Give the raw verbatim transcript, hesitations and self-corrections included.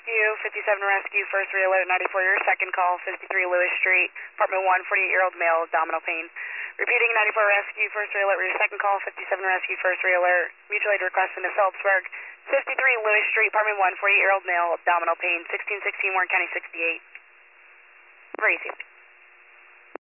Rescue, fifty-seven Rescue, first re-alert, ninety-four, your second call, fifty-three Lewis Street, apartment one, forty-eight-year-old male, abdominal pain. Repeating, ninety-four Rescue, first re-alert, your second call, fifty-seven Rescue, first re-alert, mutual aid request in the Phillipsburg, fifty-three Lewis Street, apartment one, forty-eight-year-old male, abdominal pain, sixteen sixteen Warren County sixty-eight. Very easy.